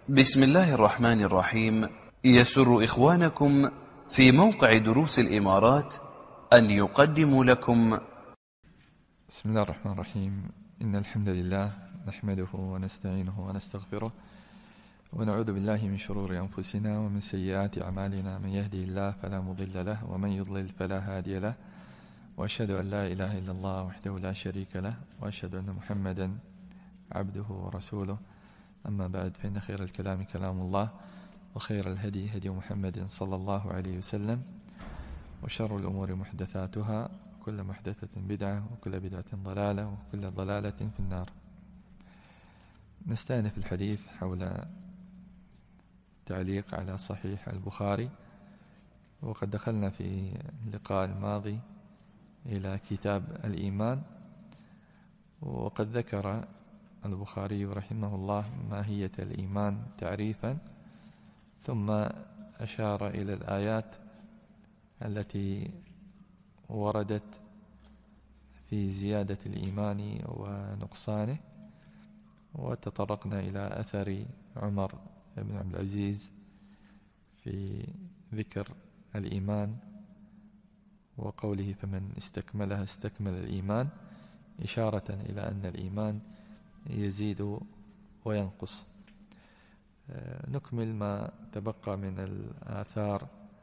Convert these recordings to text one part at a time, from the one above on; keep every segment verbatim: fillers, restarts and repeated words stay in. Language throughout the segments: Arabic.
بسم الله الرحمن الرحيم. يسر إخوانكم في موقع دروس الإمارات أن يقدموا لكم بسم الله الرحمن الرحيم. إن الحمد لله نحمده ونستعينه ونستغفره ونعوذ بالله من شرور أنفسنا ومن سيئات أعمالنا. من يهدي الله فلا مضل له ومن يضلل فلا هادي له، وأشهد أن لا إله إلا الله وحده لا شريك له، وأشهد أن محمدا عبده ورسوله. أما بعد، فإن خير الكلام كلام الله، وخير الهدي هدي محمد صلى الله عليه وسلم، وشر الأمور محدثاتها، كل محدثة بدعة، وكل بدعة ضلالة، وكل ضلالة في النار. نستأنف الحديث حول تعليق على صحيح البخاري، وقد دخلنا في اللقاء الماضي إلى كتاب الإيمان، وقد ذكر البخاري رحمه الله ماهية الإيمان تعريفا، ثم أشار إلى الآيات التي وردت في زيادة الإيمان ونقصانه، وتطرقنا إلى أثر عمر بن عبد العزيز في ذكر الإيمان وقوله فمن استكملها استكمل الإيمان، إشارة إلى أن الإيمان يزيد وينقص. نكمل ما تبقى من الآثار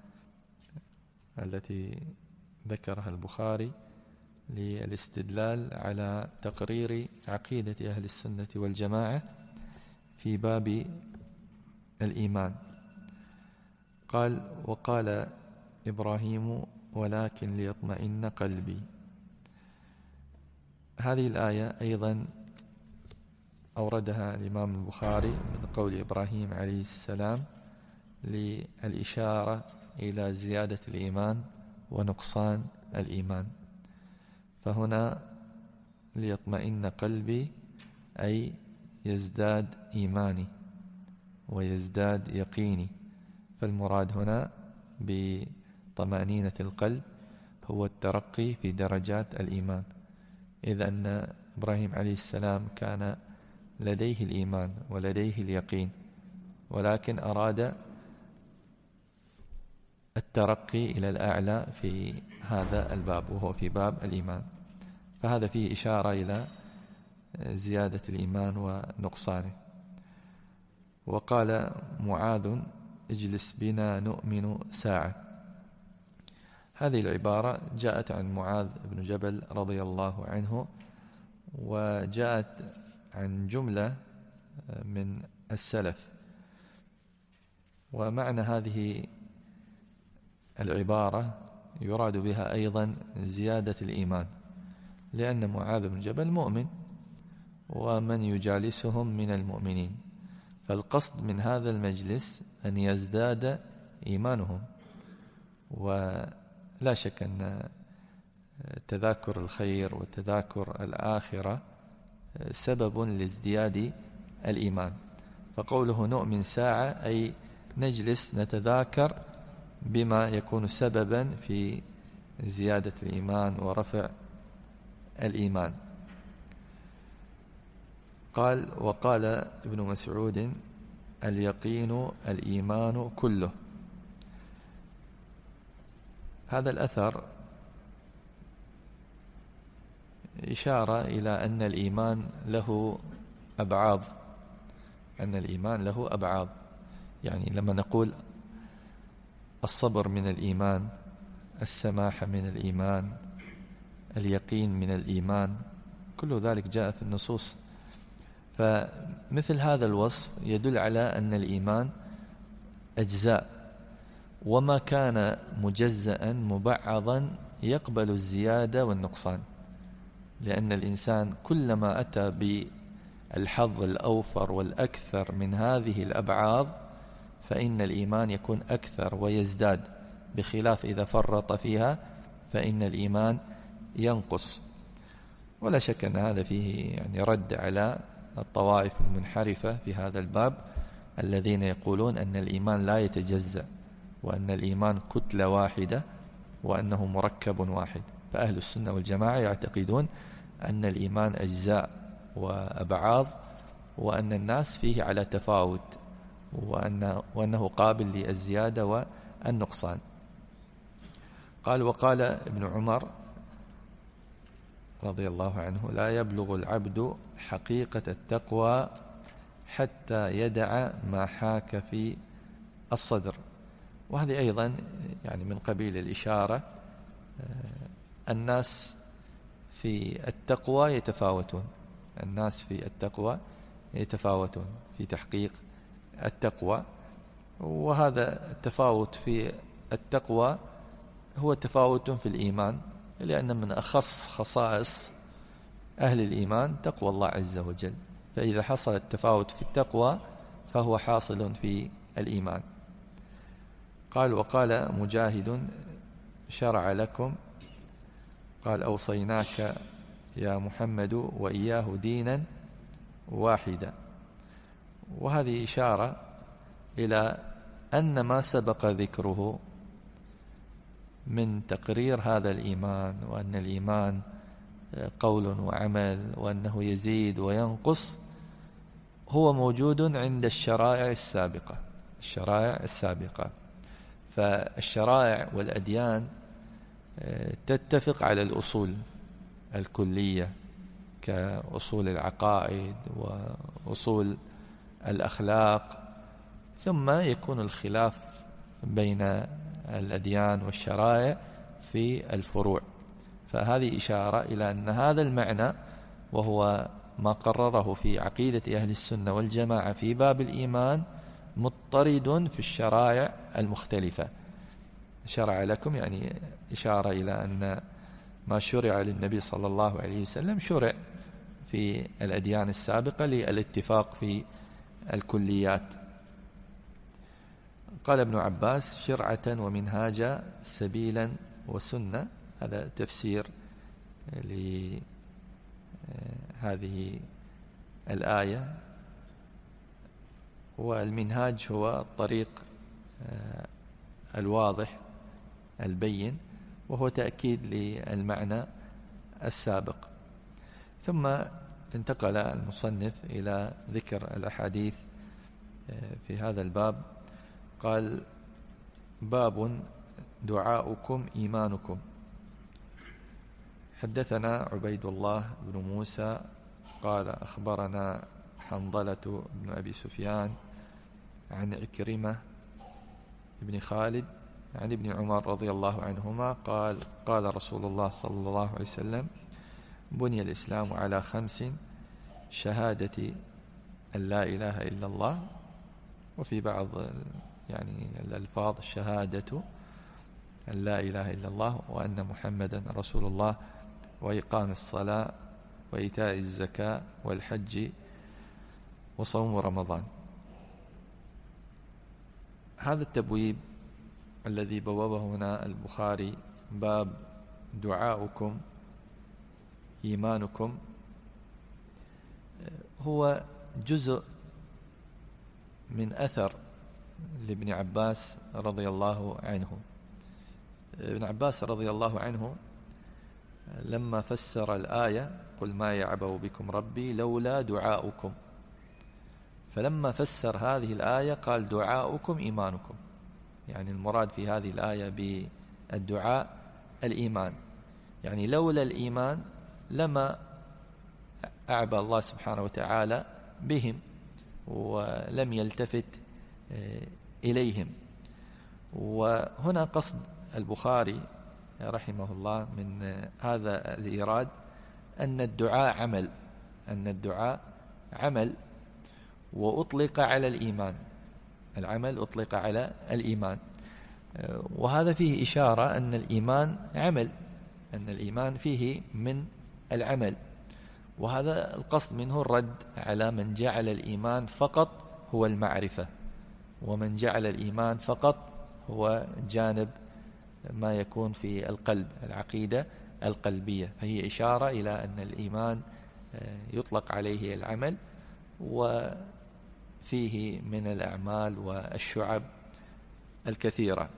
التي ذكرها البخاري للاستدلال على تقرير عقيدة أهل السنة والجماعة في باب الإيمان. قال: وقال إبراهيم ولكن ليطمئن قلبي. هذه الآية أيضا أوردها الإمام البخاري من قول إبراهيم عليه السلام للإشارة إلى زيادة الإيمان ونقصان الإيمان. فهنا ليطمئن قلبي أي يزداد إيماني ويزداد يقيني. فالمراد هنا بطمأنينة القلب هو الترقي في درجات الإيمان، إذ أن إبراهيم عليه السلام كان لديه الإيمان ولديه اليقين، ولكن أراد الترقي إلى الأعلى في هذا الباب، وهو في باب الإيمان. فهذا فيه إشارة إلى زيادة الإيمان ونقصانه. وقال معاذ: اجلس بنا نؤمن ساعة. هذه العبارة جاءت عن معاذ بن جبل رضي الله عنه، وجاءت عن جملة من السلف. ومعنى هذه العبارة يراد بها أيضا زيادة الإيمان، لأن معاذ بن جبل مؤمن ومن يجالسهم من المؤمنين، فالقصد من هذا المجلس أن يزداد إيمانهم. ولا شك أن تذاكر الخير وتذاكر الآخرة سبب لازدياد الإيمان. فقوله نؤمن ساعة أي نجلس نتذاكر بما يكون سببا في زيادة الإيمان ورفع الإيمان. قال: وقال ابن مسعود: اليقين الإيمان كله. هذا الأثر إشارة إلى أن الإيمان له أبعاض، أن الإيمان له أبعاض. يعني لما نقول الصبر من الإيمان، السماحة من الإيمان، اليقين من الإيمان، كل ذلك جاء في النصوص. فمثل هذا الوصف يدل على أن الإيمان أجزاء، وما كان مجزأ مبعضا يقبل الزيادة والنقصان، لأن الإنسان كلما أتى بالحظ الأوفر والأكثر من هذه الأبعاض فإن الإيمان يكون أكثر ويزداد، بخلاف إذا فرط فيها فإن الإيمان ينقص. ولا شك أن هذا فيه يعني رد على الطوائف المنحرفة في هذا الباب، الذين يقولون أن الإيمان لا يتجزأ، وأن الإيمان كتلة واحدة، وأنه مركب واحد. فأهل السنة والجماعة يعتقدون أن الإيمان أجزاء وأبعاض، وأن الناس فيه على تفاوت، وأنه, وأنه قابل للزيادة والنقصان. قال: وقال ابن عمر رضي الله عنه: لا يبلغ العبد حقيقة التقوى حتى يدع ما حاك في الصدر. وهذه أيضا يعني من قبيل الإشارة. الناس في التقوى يتفاوتون الناس في التقوى يتفاوتون في تحقيق التقوى، وهذا التفاوت في التقوى هو تفاوت في الإيمان، لأن من أخص خصائص أهل الإيمان تقوى الله عز وجل، فإذا حصل التفاوت في التقوى فهو حاصل في الإيمان. قال: وقال مجاهد: شرع لكم، قال: أوصيناك يا محمد وإياه دينا واحدا. وهذه إشارة إلى أن ما سبق ذكره من تقرير هذا الإيمان، وأن الإيمان قول وعمل، وأنه يزيد وينقص، هو موجود عند الشرائع السابقة الشرائع السابقة فالشرائع والأديان تتفق على الأصول الكلية كأصول العقائد وأصول الأخلاق، ثم يكون الخلاف بين الأديان والشرائع في الفروع. فهذه إشارة إلى أن هذا المعنى، وهو ما قرره في عقيدة أهل السنة والجماعة في باب الإيمان، مضطرد في الشرائع المختلفة. شرع لكم يعني إشارة إلى أن ما شرع للنبي صلى الله عليه وسلم شرع في الأديان السابقة للاتفاق في الكليات. قال ابن عباس: شرعة ومنهاجا سبيلا وسنة. هذا تفسير لهذه الآية. والمنهاج هو الطريق الواضح البين، وهو تأكيد للمعنى السابق. ثم انتقل المصنف إلى ذكر الأحاديث في هذا الباب. قال: باب دعاؤكم إيمانكم. حدثنا عبيد الله بن موسى قال: أخبرنا حنظلة بن أبي سفيان عن عكرمة بن خالد عن ابن عمر رضي الله عنهما قال: قال رسول الله صلى الله عليه وسلم: بني الإسلام على خمس: شهادة أن لا إله إلا الله، وفي بعض يعني الألفاظ شهادة أن لا إله إلا الله وأن محمدا رسول الله، وإقام الصلاة، وإيتاء الزكاة، والحج، وصوم رمضان. هذا التبويب الذي بوابه هنا البخاري، باب دعاؤكم إيمانكم، هو جزء من أثر لابن عباس رضي الله عنه. ابن عباس رضي الله عنه لما فسر الآية: قل ما يعبأ بكم ربي لولا دعاؤكم، فلما فسر هذه الآية قال: دعاؤكم إيمانكم، يعني المراد في هذه الآية بالدعاء الإيمان، يعني لولا الإيمان لما أعبى الله سبحانه وتعالى بهم ولم يلتفت إليهم. وهنا قصد البخاري رحمه الله من هذا الإيراد أن الدعاء عمل أن الدعاء عمل وأطلق على الإيمان، العمل أطلق على الإيمان، وهذا فيه إشارة أن الإيمان عمل، أن الإيمان فيه من العمل. وهذا القصد منه الرد على من جعل الإيمان فقط هو المعرفة، ومن جعل الإيمان فقط هو جانب ما يكون في القلب، العقيدة القلبية. فهي إشارة إلى أن الإيمان يطلق عليه العمل، وفيه من الأعمال والشعب الكثيرة.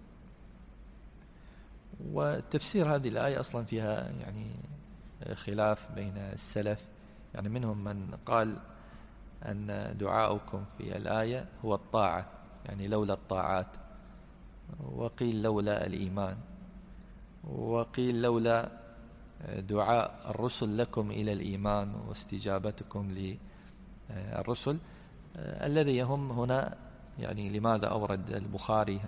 وتفسير هذه الآية أصلا فيها يعني خلاف بين السلف، يعني منهم من قال أن دعاؤكم في الآية هو الطاعة، يعني لولا الطاعات، وقيل لولا الإيمان، وقيل لولا دعاء الرسل لكم إلى الإيمان واستجابتكم للرسل. الذي يهم هنا يعني لماذا أورد البخاري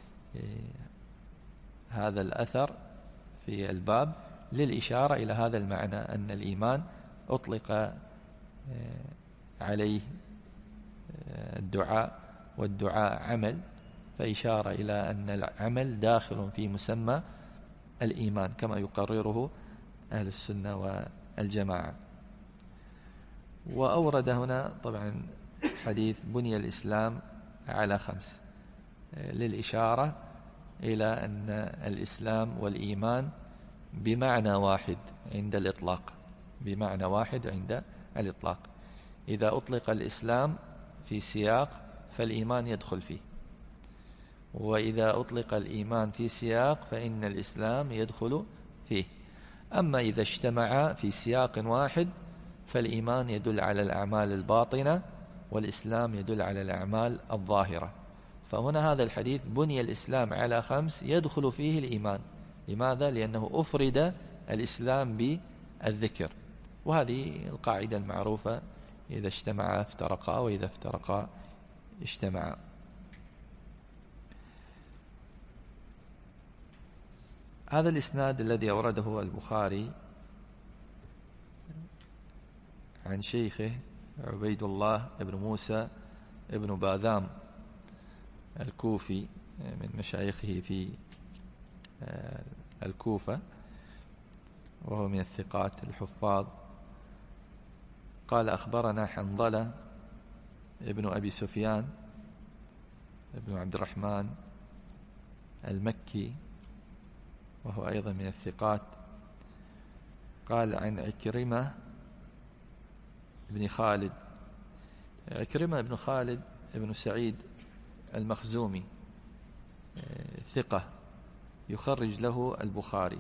هذا الأثر في الباب؟ للإشارة إلى هذا المعنى، أن الإيمان أطلق عليه الدعاء، والدعاء عمل، فإشارة إلى أن العمل داخل في مسمى الإيمان كما يقرره أهل السنة والجماعة. وأورد هنا طبعا حديث بني الإسلام على خمس للإشارة إلى أن الإسلام والإيمان بمعنى واحد عند الإطلاق، بمعنى واحد عند الإطلاق. إذا أطلق الإسلام في سياق فالإيمان يدخل فيه، وإذا أطلق الإيمان في سياق فإن الإسلام يدخل فيه. أما إذا اجتمعا في سياق واحد فالإيمان يدل على الأعمال الباطنة، والإسلام يدل على الأعمال الظاهرة. فهنا هذا الحديث بني الإسلام على خمس يدخل فيه الإيمان. لماذا؟ لأنه أفرد الإسلام بالذكر، وهذه القاعدة المعروفة: إذا اجتمعا افترقا، وإذا افترقا اجتمعا. هذا الإسناد الذي أورده البخاري عن شيخه عبيد الله بن موسى بن باذام الكوفي من مشايخه في الكوفة، وهو من الثقات الحفاظ. قال: أخبرنا حنظلة ابن أبي سفيان ابن عبد الرحمن المكي، وهو أيضا من الثقات. قال: عن عكرمة بن خالد. عكرمة بن خالد بن سعيد المخزومي ثقة يخرج له البخاري.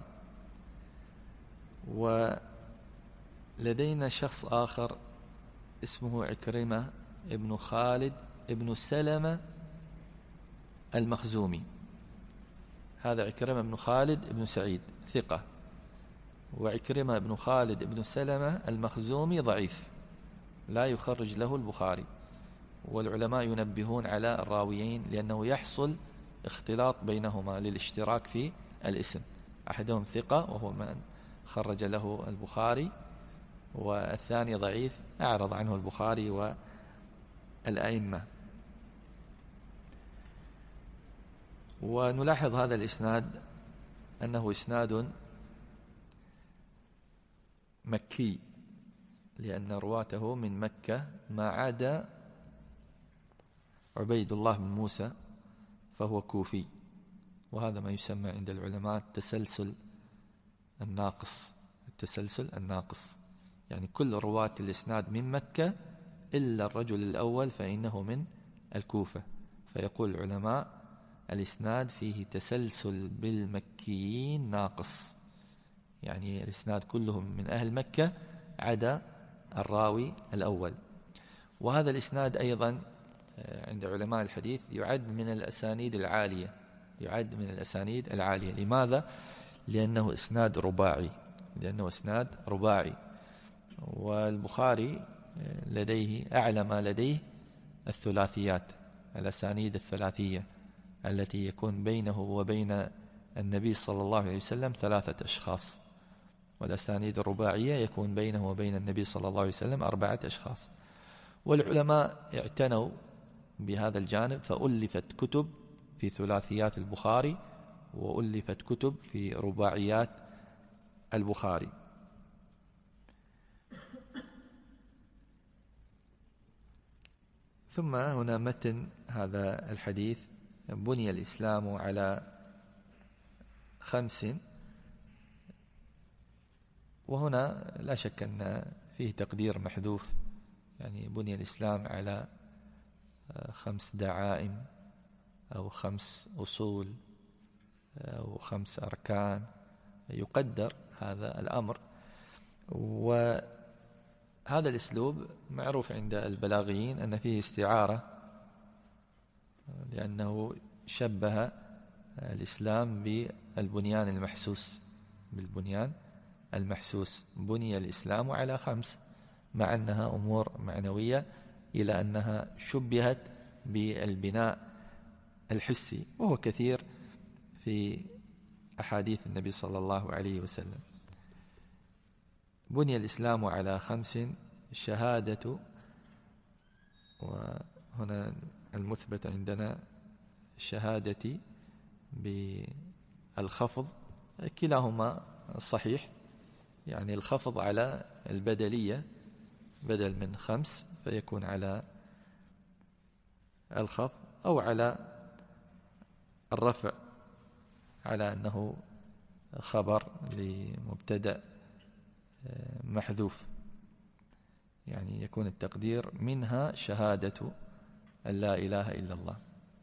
ولدينا شخص آخر اسمه عكرمة ابن خالد ابن سلمة المخزومي. هذا عكرمة بن خالد ابن سعيد ثقة، وعكرمة بن خالد ابن سلمة المخزومي ضعيف لا يخرج له البخاري. والعلماء ينبهون على الراويين لأنه يحصل اختلاط بينهما للاشتراك في الاسم، أحدهم ثقة وهو من خرج له البخاري، والثاني ضعيف أعرض عنه البخاري والأئمة. ونلاحظ هذا الإسناد أنه إسناد مكي، لأن رواته من مكة ما عدا عبيد الله بن موسى فهو كوفي، وهذا ما يسمى عند العلماء التسلسل الناقص. التسلسل الناقص يعني كل رواة الإسناد من مكة إلا الرجل الأول فإنه من الكوفة. فيقول العلماء: الإسناد فيه تسلسل بالمكيين ناقص، يعني الإسناد كلهم من أهل مكة عدا الراوي الأول. وهذا الإسناد أيضا عند علماء الحديث يعد من الأسانيد العالية، يعد من الأسانيد العالية. لماذا؟ لأنه إسناد رباعي، لأنه إسناد رباعي. والبخاري لديه أعلى ما لديه الثلاثيات، الأسانيد الثلاثية التي يكون بينه وبين النبي صلى الله عليه وسلم ثلاثة أشخاص، والأسانيد الرباعية يكون بينه وبين النبي صلى الله عليه وسلم أربعة أشخاص. والعلماء اعتنوا بهذا الجانب، فألفت كتب في ثلاثيات البخاري، وألفت كتب في رباعيات البخاري. ثم هنا متن هذا الحديث: بني الإسلام على خمس. وهنا لا شك أن فيه تقدير محذوف، يعني بني الإسلام على خمس دعائم أو خمس أصول أو خمس أركان، يقدر هذا الأمر. هذا الأسلوب معروف عند البلاغيين أن فيه استعارة، لأنه شبه الإسلام بالبنيان المحسوس بالبنيان المحسوس بني الإسلام على خمس، مع أنها أمور معنوية، إلى أنها شبهت بالبناء الحسي، وهو كثير في أحاديث النبي صلى الله عليه وسلم. بني الإسلام على خمس: الشهادة، وهنا المثبت عندنا الشهادة بالخفض، كلاهما صحيح، يعني الخفض على البدلية بدل من خمس فيكون على الخفض، أو على الرفع على أنه خبر لمبتدأ محذوف، يعني يكون التقدير منها شهادة أن لا إله إلا الله.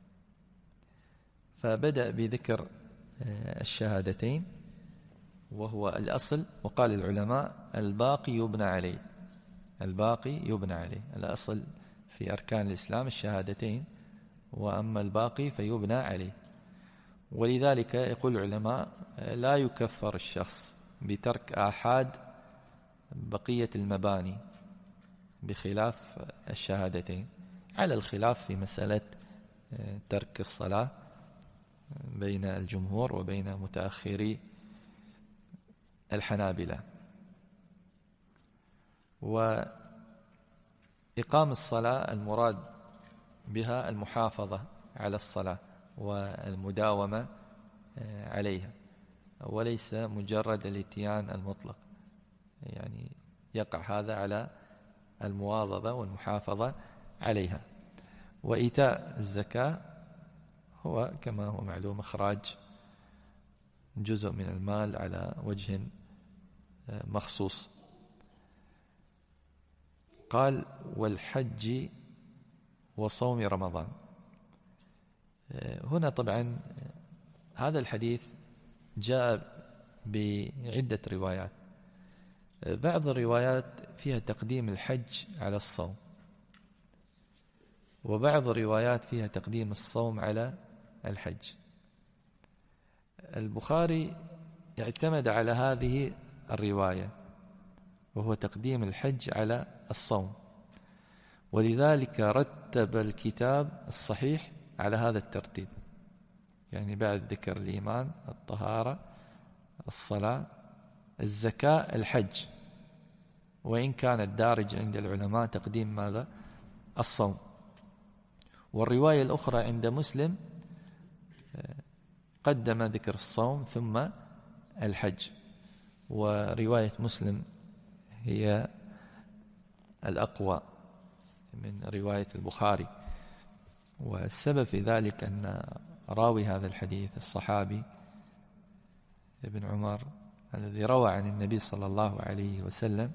فبدأ بذكر الشهادتين وهو الأصل، وقال العلماء الباقي يبنى عليه، الباقي يبنى عليه، الأصل في أركان الإسلام الشهادتين، وأما الباقي فيبنى عليه. ولذلك يقول العلماء لا يكفر الشخص بترك آحاد بقية المباني بخلاف الشهادتين، على الخلاف في مسألة ترك الصلاة بين الجمهور وبين متأخري الحنابلة. وإقام الصلاة المراد بها المحافظة على الصلاة والمداومة عليها، وليس مجرد الاتيان المطلق، يعني يقع هذا على المواظبة والمحافظة عليها. وإيتاء الزكاة هو كما هو معلوم إخراج جزء من المال على وجه مخصوص. قال والحج وصوم رمضان. هنا طبعا هذا الحديث جاء بعدة روايات، بعض الروايات فيها تقديم الحج على الصوم، وبعض الروايات فيها تقديم الصوم على الحج. البخاري اعتمد على هذه الرواية، وهو تقديم الحج على الصوم، ولذلك رتب الكتاب الصحيح على هذا الترتيب، يعني بعد ذكر الإيمان الطهارة الصلاة الزكاة الحج، وإن كان الدارج عند العلماء تقديم ماذا؟ الصوم. والرواية الأخرى عند مسلم قدم ذكر الصوم ثم الحج، ورواية مسلم هي الأقوى من رواية البخاري. والسبب في ذلك أن راوي هذا الحديث الصحابي ابن عمر الذي روى عن النبي صلى الله عليه وسلم،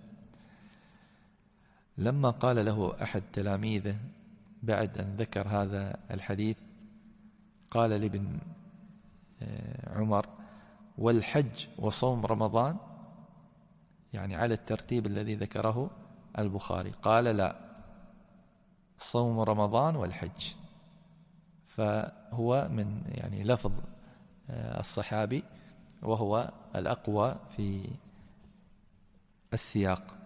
لما قال له أحد تلاميذه بعد أن ذكر هذا الحديث، قال لابن عمر والحج وصوم رمضان، يعني على الترتيب الذي ذكره البخاري. قال لا، صوم رمضان والحج. فهو من يعني لفظ الصحابي، وهو الأقوى في السياق.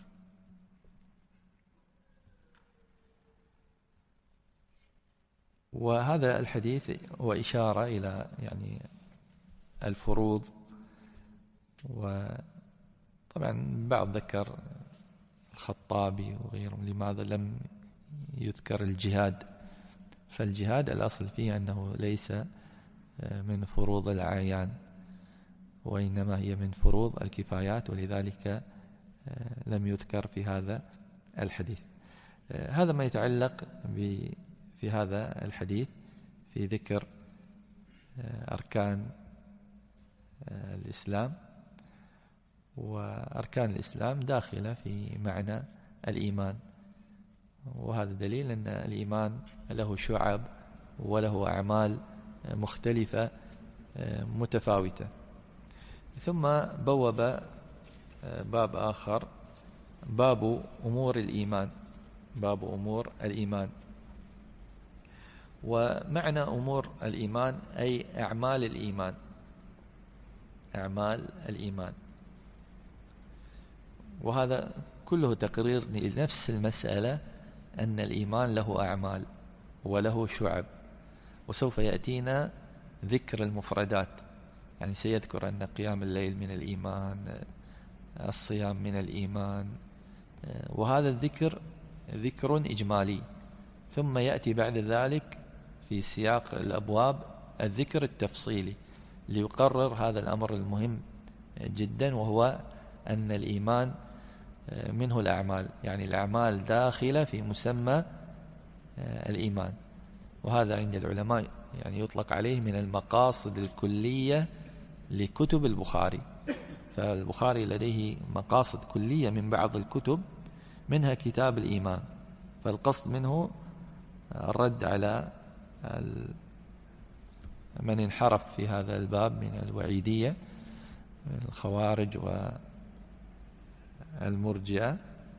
وهذا الحديث هو إشارة إلى يعني الفروض، وطبعا بعض ذكر الخطابي وغيرهم لماذا لم يذكر الجهاد، فالجهاد الأصل فيه أنه ليس من فروض الأعيان، وإنما هي من فروض الكفايات، ولذلك لم يذكر في هذا الحديث. هذا ما يتعلق في هذا الحديث في ذكر أركان الإسلام. وأركان الإسلام داخلة في معنى الإيمان، وهذا دليل أن الإيمان له شعب وله أعمال مختلفة متفاوتة. ثم بوب باب آخر باب أمور الإيمان. باب أمور الإيمان. ومعنى أمور الإيمان أي أعمال الإيمان. أعمال الإيمان. وهذا كله تقرير لنفس المسألة، أن الإيمان له أعمال وله شعب. وسوف يأتينا ذكر المفردات، يعني سيذكر أن قيام الليل من الإيمان، الصيام من الإيمان، وهذا الذكر ذكر إجمالي. ثم يأتي بعد ذلك في سياق الأبواب الذكر التفصيلي ليقرر هذا الأمر المهم جدا، وهو أن الإيمان منه الأعمال، يعني الأعمال داخلة في مسمى الإيمان. وهذا عند العلماء يعني يطلق عليه من المقاصد الكلية لكتب البخاري. فالبخاري لديه مقاصد كلية من بعض الكتب، منها كتاب الإيمان، فالقصد منه الرد على من انحرف في هذا الباب من الوعيدية، الخوارج والمرجئة.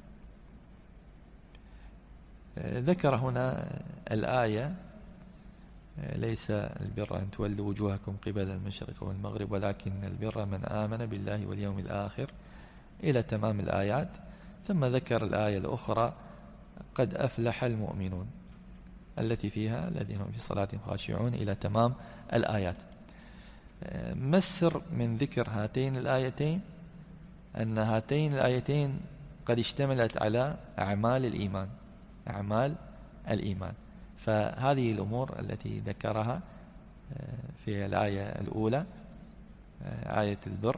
ذكر هنا الآية: ليس البر أن تولوا وجوهكم قبل المشرق والمغرب ولكن البر من آمن بالله واليوم الآخر، إلى تمام الآيات. ثم ذكر الآية الأخرى: قد أفلح المؤمنون، التي فيها الذين هم في صلاتهم خاشعون، إلى تمام الآيات. ما السر من ذكر هاتين الآيتين؟ أن هاتين الآيتين قد اشتملت على أعمال الإيمان. أعمال الإيمان. فهذه الأمور التي ذكرها في الآية الأولى، آية البر،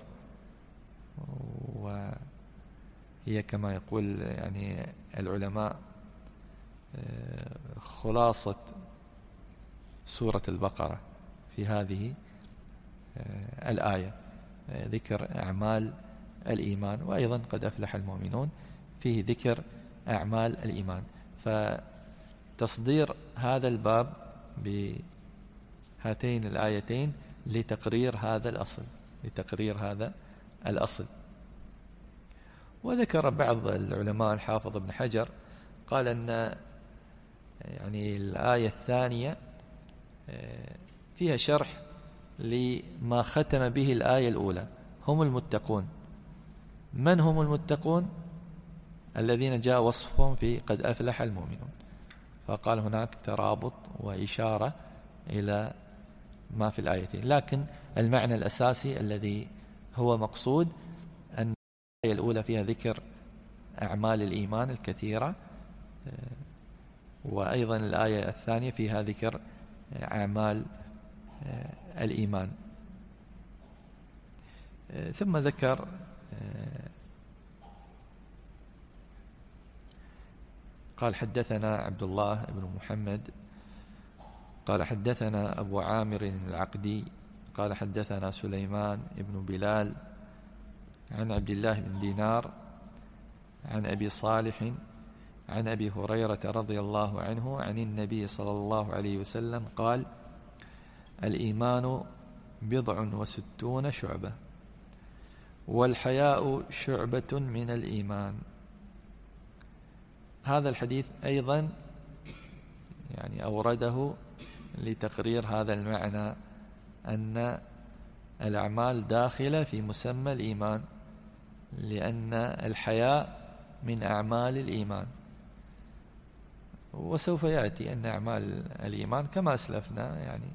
وهي كما يقول يعني العلماء خلاصة سورة البقرة في هذه الآية، ذكر أعمال الإيمان. وأيضا قد أفلح المؤمنون فيه ذكر أعمال الإيمان. فتصدير هذا الباب بهاتين الآيتين لتقرير هذا الأصل، لتقرير هذا الأصل. وذكر بعض العلماء، الحافظ ابن حجر قال أن يعني الآية الثانية فيها شرح لما ختم به الآية الأولى: هم المتقون. من هم المتقون؟ الذين جاء وصفهم في قد أفلح المؤمنون. فقال هناك ترابط وإشارة إلى ما في الآيتين، لكن المعنى الأساسي الذي هو مقصود أن الآية الأولى فيها ذكر أعمال الإيمان الكثيرة، وأيضا الآية الثانية فيها ذكر أعمال الإيمان. ثم ذكر قال: حدثنا عبد الله بن محمد قال حدثنا أبو عامر العقدي قال حدثنا سليمان بن بلال عن عبد الله بن دينار عن أبي صالح عن أبي هريرة رضي الله عنه عن النبي صلى الله عليه وسلم قال: الإيمان بضع وستون شعبة، والحياء شعبة من الإيمان. هذا الحديث أيضا يعني أورده لتقرير هذا المعنى، أن الأعمال داخلة في مسمى الإيمان، لأن الحياء من أعمال الإيمان. وسوف يأتي أن أعمال الإيمان كما أسلفنا يعني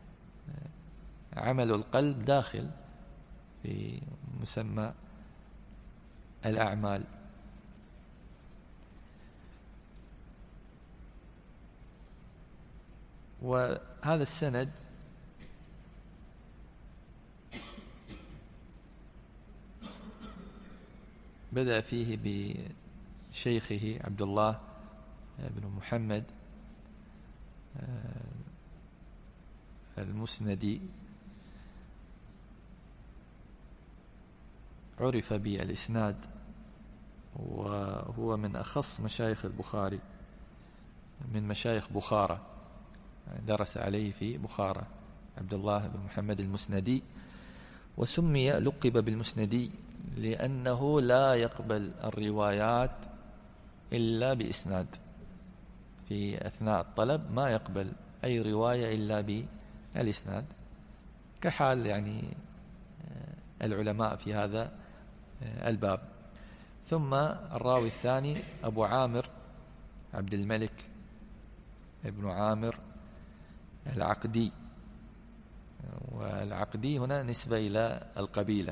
عمل القلب داخل في مسمى الأعمال. وهذا السند بدأ فيه بشيخه عبد الله بن محمد المسندي، عرف بالإسناد، وهو من أخص مشايخ البخاري، من مشايخ بخارى، درس عليه في بخارى عبد الله بن محمد المسندي. وسمي لقب بالمسندي لأنه لا يقبل الروايات إلا بإسناد. في أثناء الطلب ما يقبل أي رواية إلا بالإسناد، كحال يعني العلماء في هذا الباب. ثم الراوي الثاني أبو عامر عبد الملك ابن عامر العقدي، والعقدي هنا نسبة إلى القبيلة،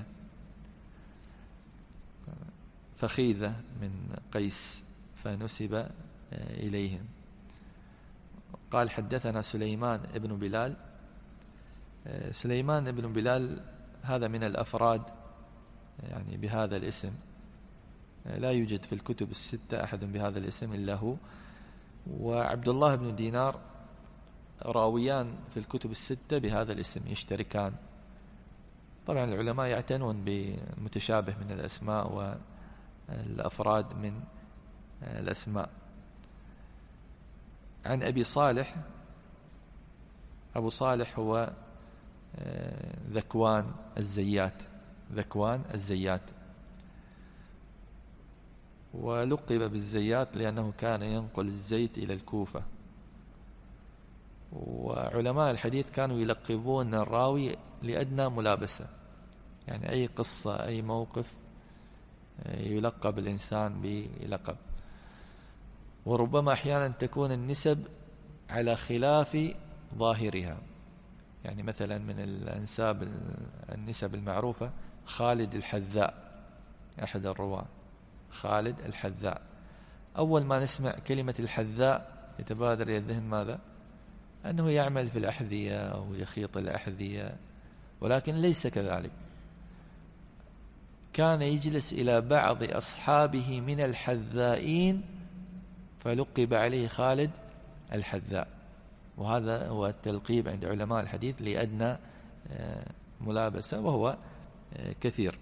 فخيذة من قيس فنسب إليهم. قال حدثنا سليمان ابن بلال. سليمان ابن بلال هذا من الأفراد يعني بهذا الاسم، لا يوجد في الكتب الستة أحد بهذا الاسم إلا هو. وعبد الله بن دينار راويان في الكتب الستة بهذا الاسم يشتركان. طبعا العلماء يعتنون بالمتشابه من الأسماء والأفراد من الأسماء. عن أبي صالح، أبو صالح هو ذكوان الزيات، ذكوان الزيات، ولقب بالزيات لأنه كان ينقل الزيت إلى الكوفة. وعلماء الحديث كانوا يلقبون الراوي لأدنى ملابسة، يعني أي قصة أي موقف يلقب الإنسان بلقب. وربما أحيانا تكون النسب على خلاف ظاهرها، يعني مثلا من الأنساب النسب المعروفة خالد الحذاء أحد الرواة، خالد الحذاء. أول ما نسمع كلمة الحذاء يتبادر إلى الذهن ماذا؟ أنه يعمل في الأحذية أو يخيط الأحذية، ولكن ليس كذلك. كان يجلس إلى بعض أصحابه من الحذائين فلقب عليه خالد الحذاء، وهذا هو التلقيب عند علماء الحديث لأدنى ملابسة، وهو كثير.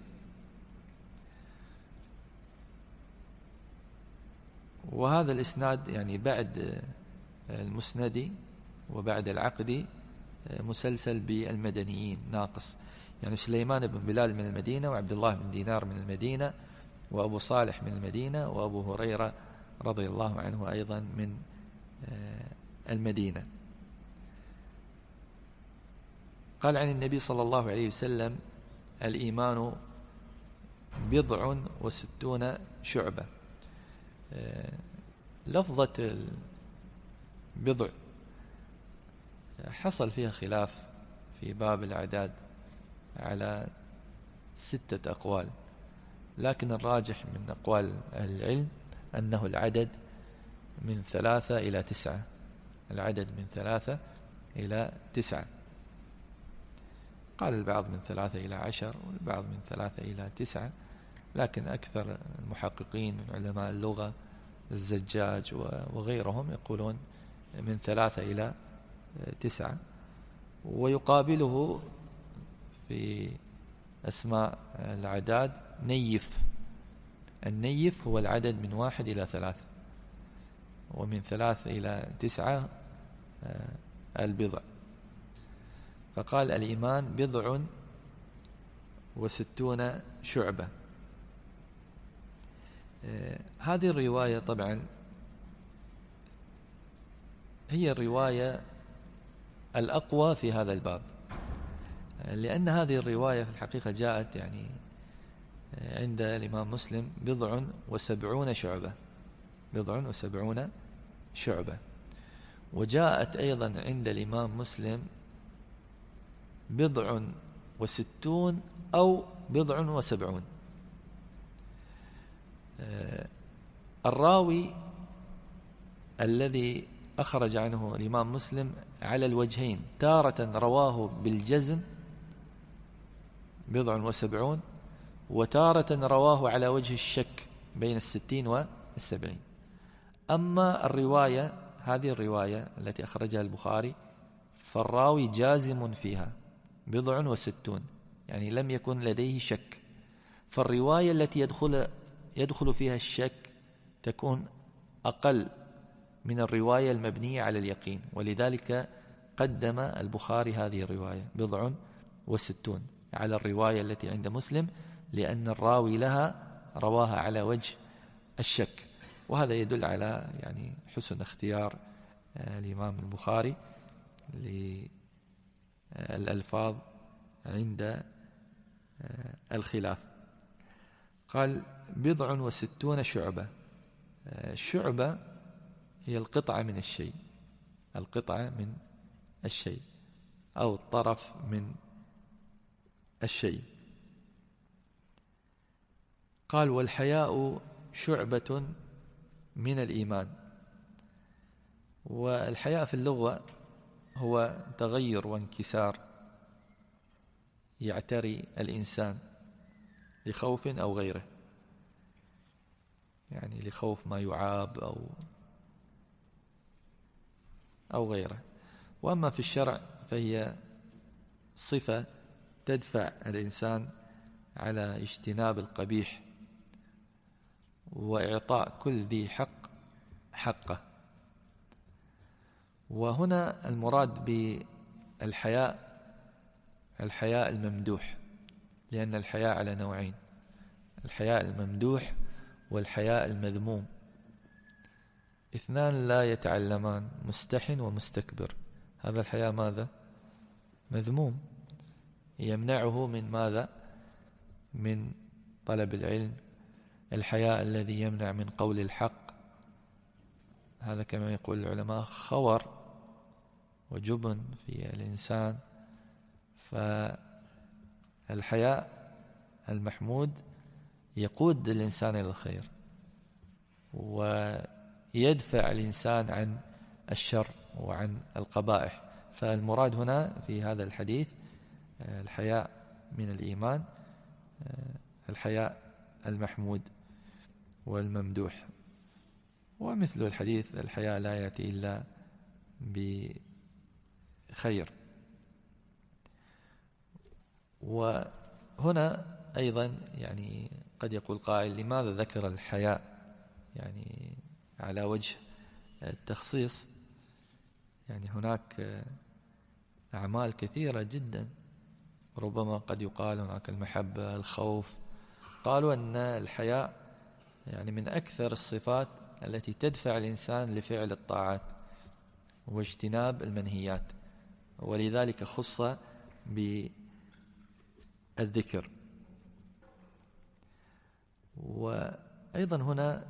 وهذا الإسناد يعني بعد المسندي وبعد العقدي مسلسل بالمدنيين ناقص، يعني سليمان بن بلال من المدينة، وعبد الله بن دينار من المدينة، وأبو صالح من المدينة، وأبو هريرة رضي الله عنه أيضا من المدينة. قال عن النبي صلى الله عليه وسلم: الإيمان بضع وستون شعبة. لفظة البضع حصل فيها خلاف في باب الأعداد على ستة أقوال، لكن الراجح من أقوال أهل العلم أنه العدد من ثلاثة إلى تسعة، العدد من ثلاثة إلى تسعة. قال البعض من ثلاثة إلى عشر، والبعض من ثلاثة إلى تسعة، لكن أكثر المحققين من علماء اللغة الزجاج وغيرهم يقولون من ثلاثة إلى تسعة. ويقابله في أسماء العداد نيف، النيف هو العدد من واحد إلى ثلاثة، ومن ثلاثة إلى تسعة البضع. فقال: الإيمان بضع وستون شعبة. هذه الرواية طبعا هي الرواية الأقوى في هذا الباب، لأن هذه الرواية في الحقيقة جاءت يعني عند الإمام مسلم بضع وسبعون شعبة، بضع وسبعون شعبة. وجاءت أيضا عند الإمام مسلم بضع وستون أو بضع وسبعون. الراوي الذي أخرج عنه الإمام مسلم على الوجهين، تارة رواه بالجزم بضع وسبعون، وتارة رواه على وجه الشك بين الستين والسبعين. أما الرواية هذه الرواية التي أخرجها البخاري فالراوي جازم فيها بضع وستون، يعني لم يكن لديه شك. فالرواية التي يدخل يدخل فيها الشك تكون أقل من الرواية المبنية على اليقين، ولذلك قدم البخاري هذه الرواية بضع وستون على الرواية التي عند مسلم، لأن الراوي لها رواها على وجه الشك، وهذا يدل على يعني حسن اختيار الإمام البخاري للألفاظ عند الخلاف. قال بضع وستون شعبة. الشعبة هي القطعة من الشيء، القطعة من الشيء أو الطرف من الشيء. قال والحياء شعبة من الإيمان. والحياء في اللغة هو تغير وانكسار يعتري الإنسان لخوف أو غيره، يعني لخوف ما يعاب أو أو غيره. وأما في الشرع فهي صفة تدفع الإنسان على اجتناب القبيح وإعطاء كل ذي حق حقه. وهنا المراد بالحياء الحياء الممدوح، لأن الحياء على نوعين: الحياء الممدوح والحياء المذموم. اثنان لا يتعلمان، مستحن ومستكبر. هذا الحياء ماذا؟ مذموم، يمنعه من ماذا؟ من طلب العلم. الحياء الذي يمنع من قول الحق، هذا كما يقول العلماء خور وجبن في الإنسان. فالحياء المحمود يقود الإنسان إلى الخير ويدفع الإنسان عن الشر وعن القبائح. فالمراد هنا في هذا الحديث الحياء من الإيمان، الحياء المحمود والممدوح. ومثل الحديث الحياء لا يأتي إلا بخير. وهنا أيضا يعني قد يقول قائل لماذا ذكر الحياء يعني على وجه التخصيص؟ يعني هناك أعمال كثيرة جدا، ربما قد يقال هناك المحبة، الخوف. قالوا أن الحياء يعني من أكثر الصفات التي تدفع الإنسان لفعل الطاعات واجتناب المنهيات، ولذلك خص بالذكر. وأيضا هنا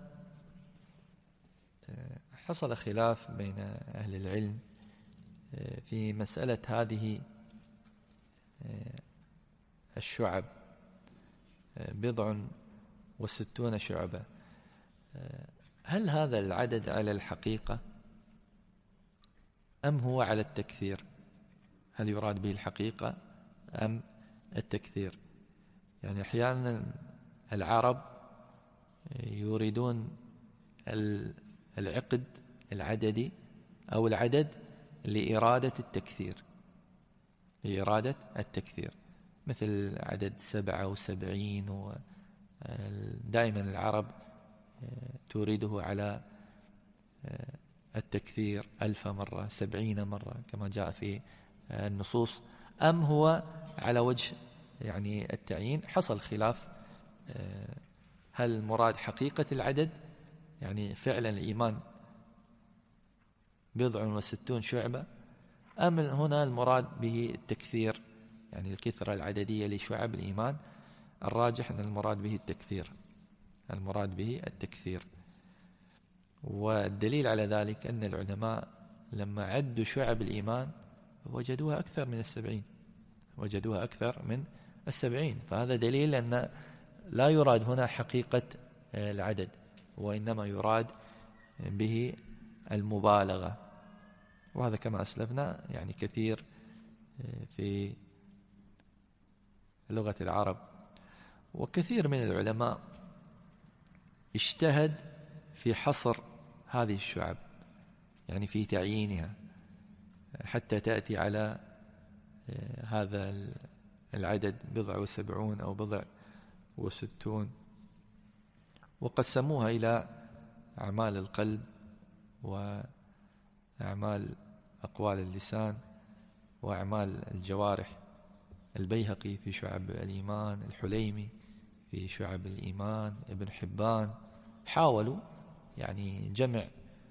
حصل خلاف بين أهل العلم في مسألة هذه الشعب، بضع وستون شعبة. هل هذا العدد على الحقيقة أم هو على التكثير؟ هل يراد به الحقيقة أم التكثير؟ يعني أحيانا العرب يريدون العقد العددي أو العدد لإرادة التكثير، لإرادة التكثير، مثل عدد سبعة وسبعين. ودائما العرب تريده على التكثير ألف مرة، سبعين مرة كما جاء في النصوص. أم هو على وجه يعني التعيين؟ حصل خلاف، هل المراد حقيقة العدد يعني فعلا الإيمان بضع وستون شعبة، أم هنا المراد به التكثير يعني الكثرة العددية لشعب الإيمان؟ الراجح أن المراد به التكثير، المراد به التكثير. والدليل على ذلك أن العلماء لما عدوا شعب الإيمان وجدوها أكثر من السبعين، وجدوها أكثر من السبعين. فهذا دليل أن لا يراد هنا حقيقة العدد، وإنما يراد به المبالغة. وهذا كما أسلفنا يعني كثير في لغة العرب. وكثير من العلماء اجتهد في حصر هذه الشعب، يعني في تعيينها حتى تأتي على هذا العدد بضع وسبعون أو بضع وستون. وقسموها إلى أعمال القلب وأعمال أقوال اللسان وأعمال الجوارح. البيهقي في شعب الإيمان، الحليمي في شعب الإيمان، ابن حبان، حاولوا يعني جمع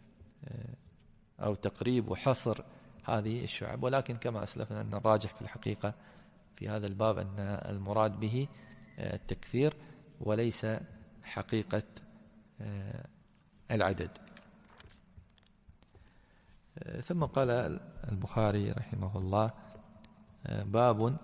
أو تقريب وحصر هذه الشعب، ولكن كما أسلفنا أن الراجح في الحقيقة في هذا الباب أن المراد به التكثير وليس حقيقة العدد. ثم قال البخاري رحمه الله: باب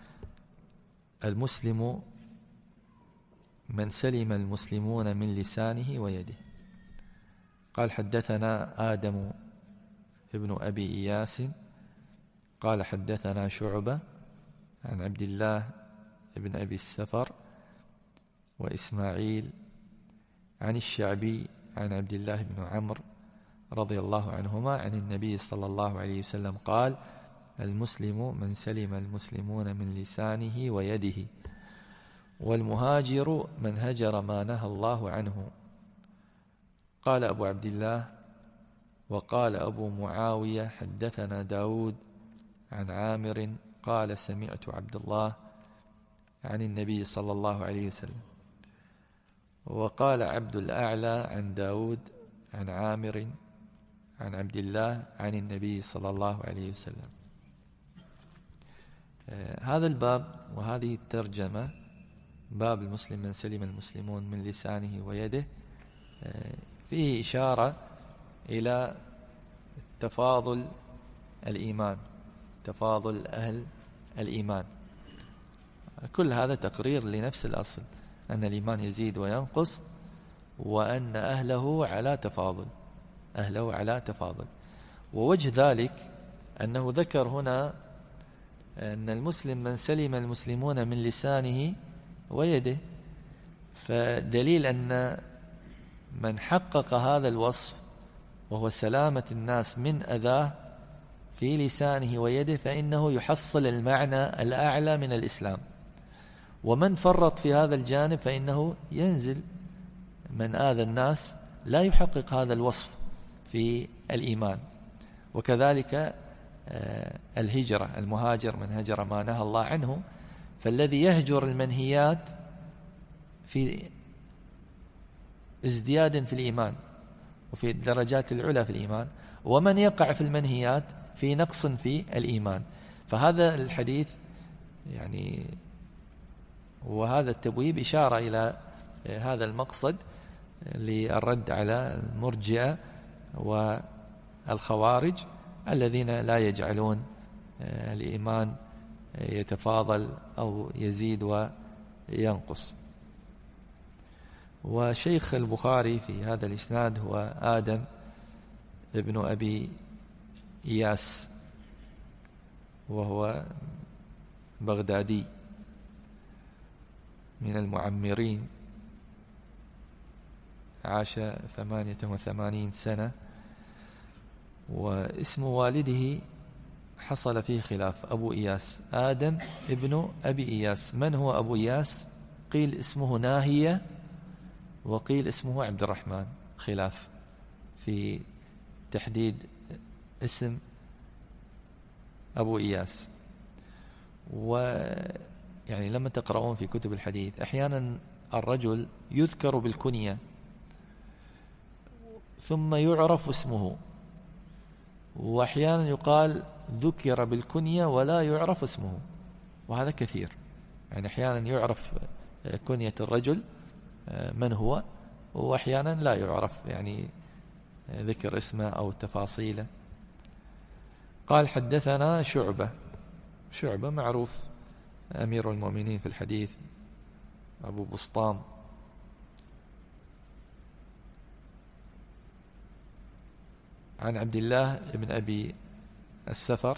المسلم من سلم المسلمون من لسانه ويده. قال: حدثنا آدم ابن أبي إياس قال: حدثنا شعبة عن عبد الله ابن أبي السفر وإسماعيل عن الشعبي عن عبد الله بن عمرو رضي الله عنهما عن النبي صلى الله عليه وسلم قال: المسلم من سلم المسلمون من لسانه ويده، والمهاجر من هجر ما نهى الله عنه. قال أبو عبد الله: وقال أبو معاوية: حدثنا داود عن عامر قال: سمعت عبد الله عن النبي صلى الله عليه وسلم. وقال عبد الأعلى عن داود عن عامر عن عبد الله عن النبي صلى الله عليه وسلم. آه هذا الباب وهذه الترجمة، باب المسلم من سلم المسلمون من لسانه ويده، آه فيه إشارة إلى تفاضل الإيمان، تفاضل أهل الإيمان. كل هذا تقرير لنفس الأصل، أن الإيمان يزيد وينقص، وأن أهله على تفاضل، أهله على تفاضل. ووجه ذلك أنه ذكر هنا أن المسلم من سلم المسلمون من لسانه ويده، فدليل أن من حقق هذا الوصف وهو سلامة الناس من أذاه في لسانه ويده فإنه يحصل المعنى الأعلى من الإسلام. ومن فرط في هذا الجانب فإنه ينزل، من آذى الناس لا يحقق هذا الوصف في الإيمان. وكذلك الهجرة، المهاجر من هجر ما نهى الله عنه، فالذي يهجر المنهيات في ازدياد في الإيمان وفي الدرجات العلى في الإيمان، ومن يقع في المنهيات في نقص في الإيمان. فهذا الحديث يعني وهذا التبويب إشارة إلى هذا المقصد للرد على المرجئة والخوارج الذين لا يجعلون الإيمان يتفاضل أو يزيد وينقص. وشيخ البخاري في هذا الإسناد هو آدم ابن أبي إياس، وهو بغدادي من المعمرين، عاش ثمانية وثمانين سنة. واسم والده حصل فيه خلاف، أبو إياس، آدم ابن أبي إياس. من هو أبو إياس؟ قيل اسمه ناهية، وقيل اسمه عبد الرحمن، خلاف في تحديد اسم أبو إياس. ويعني لما تقرؤون في كتب الحديث أحيانا الرجل يذكر بالكنية ثم يعرف اسمه، وأحيانا يقال ذكر بالكنية ولا يعرف اسمه، وهذا كثير. يعني أحيانا يعرف كنية الرجل من هو، وأحيانا لا يعرف يعني ذكر اسمه أو تفاصيله. قال: حدثنا شعبة. شعبة معروف أمير المؤمنين في الحديث، أبو بسطام، عن عبد الله بن أبي السفر.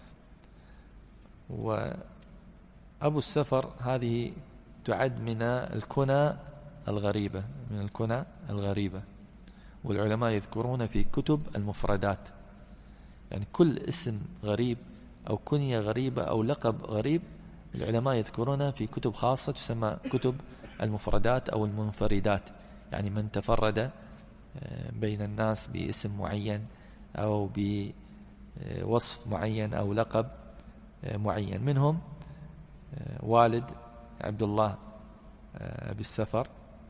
وأبو السفر هذه تعد من الكنى الغريبة، من الكنى الغريبة، والعلماء يذكرون في كتب المفردات، يعني كل اسم غريب أو كنية غريبة أو لقب غريب العلماء يذكرونها في كتب خاصة تسمى كتب المفردات أو المنفردات، يعني من تفرد بين الناس باسم معين أو بوصف معين أو لقب معين. منهم والد عبد الله أبي السفر،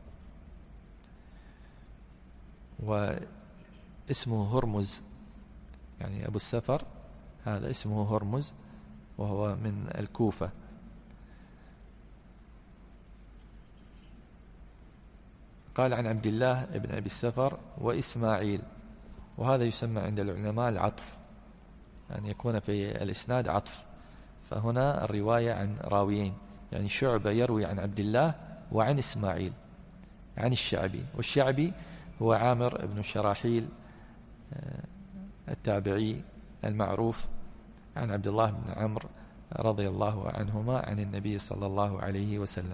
واسمه هرمز، يعني أبو السفر هذا اسمه هرمز وهو من الكوفة. قال عن عبد الله ابن أبي السفر وإسماعيل، وهذا يسمى عند العلماء العطف، يعني يكون في الإسناد عطف، فهنا الرواية عن راويين، يعني شعبة يروي عن عبد الله وعن إسماعيل عن الشعبي، والشعبي هو عامر بن شراحيل التابعي المعروف عن عبد الله بن عمرو رضي الله عنهما عن النبي صلى الله عليه وسلم.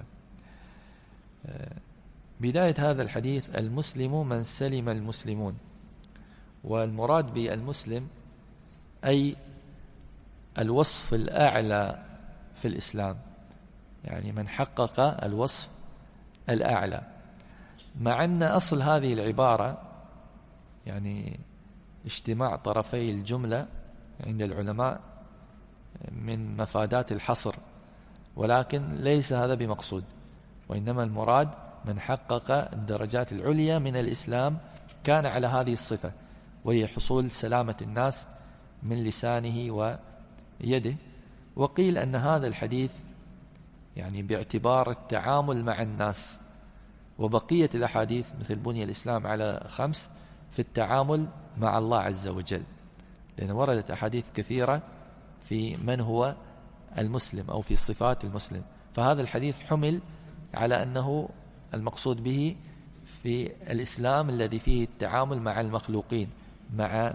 بداية هذا الحديث: المسلم من سلم المسلمون، والمراد بالمسلم أي الوصف الأعلى في الإسلام، يعني من حقق الوصف الأعلى، مع أن أصل هذه العبارة يعني اجتماع طرفي الجملة عند العلماء من مفادات الحصر، ولكن ليس هذا بمقصود، وإنما المراد من حقق الدرجات العليا من الإسلام كان على هذه الصفة، وهي حصول سلامة الناس من لسانه ويده. وقيل أن هذا الحديث يعني باعتبار التعامل مع الناس، وبقية الأحاديث مثل بني الإسلام على خمس في التعامل مع الله عز وجل، لأن وردت أحاديث كثيرة في من هو المسلم أو في صفات المسلم، فهذا الحديث حمل على أنه المقصود به في الإسلام الذي فيه التعامل مع المخلوقين، مع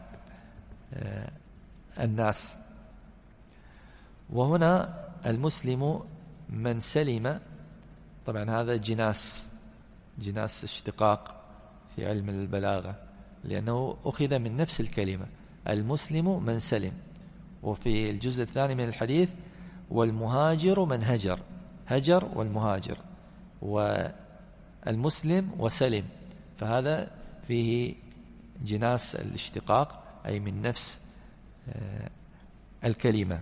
الناس. وهنا المسلم من سلم، طبعا هذا جناس جناس اشتقاق في علم البلاغة، لأنه أخذ من نفس الكلمة، المسلم من سلم. وفي الجزء الثاني من الحديث: والمهاجر من هجر، هجر والمهاجر، والمسلم وسلم، فهذا فيه جناس الاشتقاق أي من نفس الكلمة.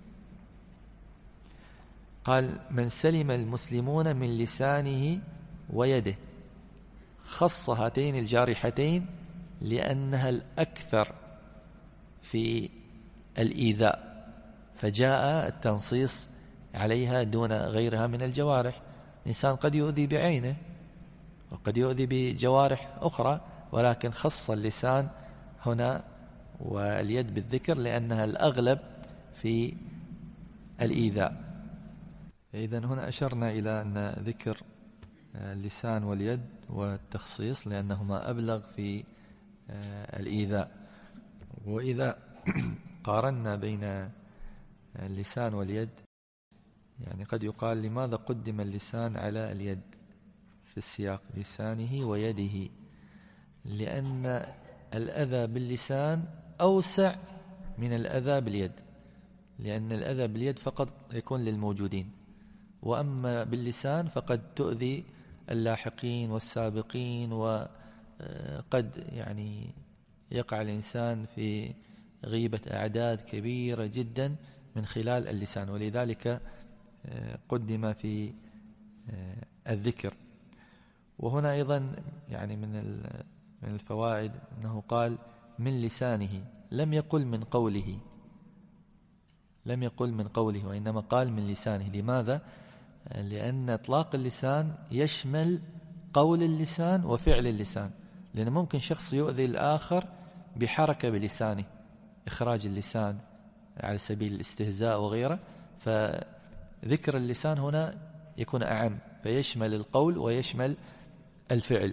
قال: من سلم المسلمون من لسانه ويده، خص هاتين الجارحتين لأنها الأكثر في الإيذاء، فجاء التنصيص عليها دون غيرها من الجوارح. الإنسان قد يؤذي بعينه وقد يؤذي بجوارح أخرى، ولكن خص اللسان هنا واليد بالذكر لأنها الأغلب في الإيذاء. إذن هنا أشرنا إلى أن ذكر اللسان واليد والتخصيص لأنهما أبلغ في الإيذاء. وإذا قارنا بين اللسان واليد، يعني قد يقال: لماذا قدم اللسان على اليد في السياق لسانه ويده؟ لأن الأذى باللسان أوسع من الأذى باليد، لأن الأذى باليد فقط يكون للموجودين، وأما باللسان فقد تؤذي اللاحقين والسابقين، وقد يعني يقع الإنسان في غيبة أعداد كبيرة جدا من خلال اللسان، ولذلك قدم في الذكر. وهنا أيضا يعني من من الفوائد أنه قال من لسانه، لم يقل من قوله، لم يقل من قوله وإنما قال من لسانه. لماذا؟ لأن إطلاق اللسان يشمل قول اللسان وفعل اللسان، لأن ممكن شخص يؤذي الآخر بحركة بلسانه، إخراج اللسان على سبيل الاستهزاء وغيره، فذكر اللسان هنا يكون أعم، فيشمل القول ويشمل الفعل.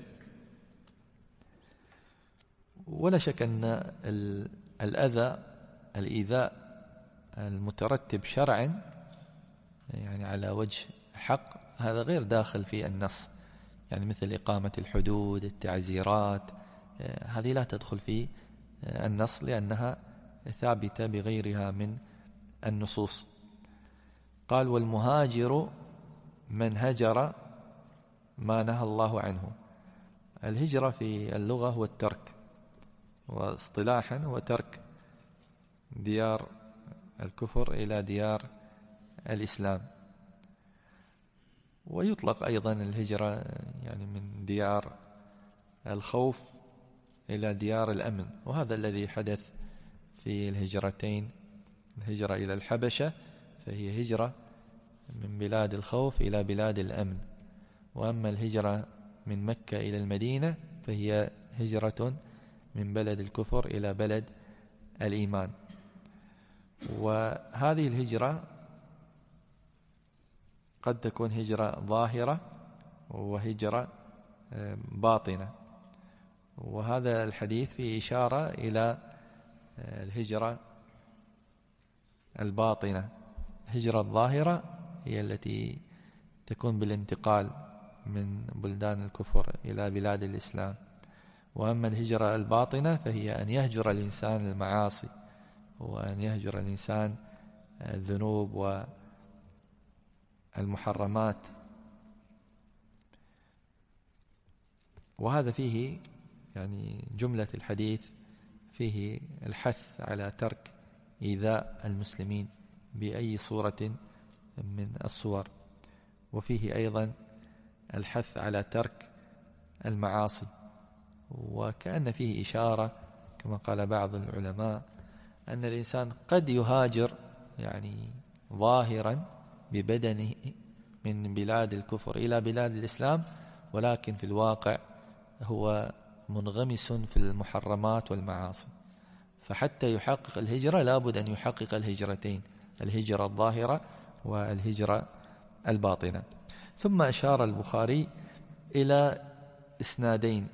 ولا شك أن الأذى الإيذاء المترتب شرعا يعني على وجه حق هذا غير داخل في النص، يعني مثل إقامة الحدود، التعزيرات، هذه لا تدخل في النص لأنها ثابتة بغيرها من النصوص. قال: والمهاجر من هجر ما نهى الله عنه. الهجرة في اللغة هو الترك، واصطلاحا هو ترك ديار الكفر إلى ديار الإسلام. ويطلق أيضا الهجرة يعني من ديار الخوف إلى ديار الأمن، وهذا الذي حدث في الهجرتين. الهجرة إلى الحبشة فهي هجرة من بلاد الخوف إلى بلاد الأمن، وأما الهجرة من مكة إلى المدينة فهي هجرة من بلد الكفر إلى بلد الإيمان. وهذه الهجرة قد تكون هجرة ظاهرة وهجرة باطنة، وهذا الحديث فيه إشارة إلى الهجرة الباطنة. الهجرة الظاهرة هي التي تكون بالانتقال من بلدان الكفر إلى بلاد الإسلام، وأما الهجرة الباطنة فهي أن يهجر الإنسان المعاصي وأن يهجر الإنسان الذنوب والمحرمات. وهذا فيه يعني جملة الحديث فيه الحث على ترك إيذاء المسلمين بأي صورة من الصور، وفيه أيضا الحث على ترك المعاصي، وكأن فيه إشارة كما قال بعض العلماء أن الإنسان قد يهاجر يعني ظاهرا ببدنه من بلاد الكفر إلى بلاد الإسلام، ولكن في الواقع هو منغمس في المحرمات والمعاصي. فحتى يحقق الهجرة لابد أن يحقق الهجرتين، الهجرة الظاهرة والهجرة الباطنة. ثم أشار البخاري إلى إسنادين،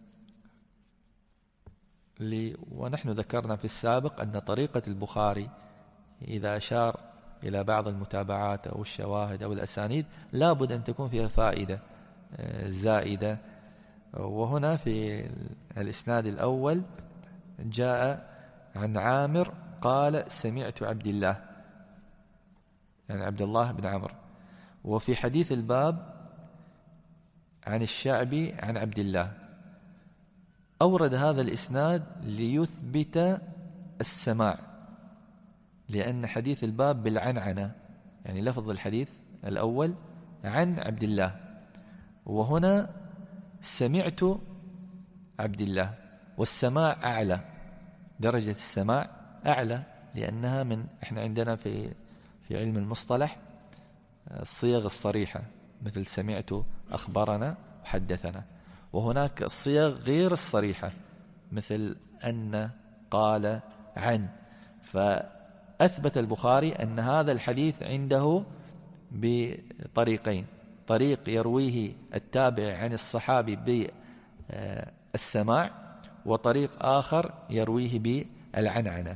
ونحن ذكرنا في السابق أن طريقة البخاري إذا أشار إلى بعض المتابعات أو الشواهد أو الأسانيد لابد أن تكون فيها فائدة زائدة. وهنا في الإسناد الأول جاء عن عامر قال سمعت عبد الله، يعني عبد الله بن عمرو. وفي حديث الباب عن الشعبي عن عبد الله. أورد هذا الإسناد ليثبت السماع، لأن حديث الباب بالعنعنة، يعني لفظ الحديث الأول عن عبد الله، وهنا سمعت عبد الله، والسماع أعلى، درجة السماع أعلى، لأنها من إحنا عندنا في في علم المصطلح الصيغ الصريحة مثل سمعت، أخبرنا، وحدثنا، وهناك الصيغ غير الصريحة مثل أن، قال، عن. فأثبت البخاري أن هذا الحديث عنده بطريقين، طريق يرويه التابع عن الصحابي بالسماع، وطريق آخر يرويه بالعنعنة.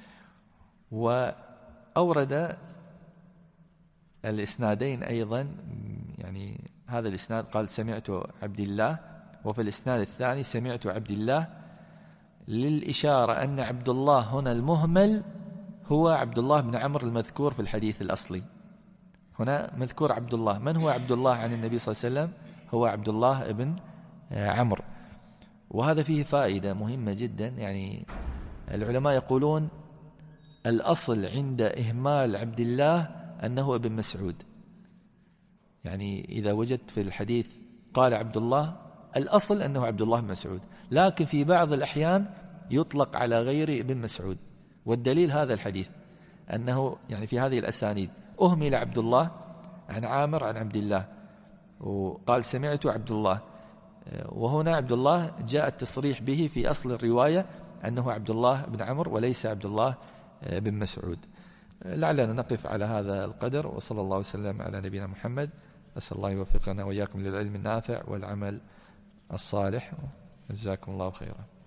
وأورد الإسنادين أيضا، يعني هذا الإسناد قال سمعت عبد الله، وفي الإسناد الثاني سمعت عبد الله، للإشارة أن عبد الله هنا المهمل هو عبد الله بن عمرو المذكور في الحديث الأصلي. هنا مذكور عبد الله. من هو عبد الله عن النبي صلى الله عليه وسلم؟ هو عبد الله بن عمرو. وهذا فيه فائدة مهمة جدا، يعني العلماء يقولون الأصل عند إهمال عبد الله أنه ابن مسعود، يعني إذا وجدت في الحديث قال عبد الله الأصل أنه عبد الله بن مسعود، لكن في بعض الأحيان يطلق على غير ابن مسعود، والدليل هذا الحديث أنه يعني في هذه الأسانيد أهمل عبد الله عن عامر عن عبد الله، وقال سمعت عبد الله، وهنا عبد الله جاء التصريح به في أصل الرواية أنه عبد الله بن عمرو وليس عبد الله بن مسعود. لعلنا نقف على هذا القدر، وصلى الله وسلم على نبينا محمد. أسأل الله يوفقنا وإياكم للعلم النافع والعمل الصالح. جزاكم الله خيرا.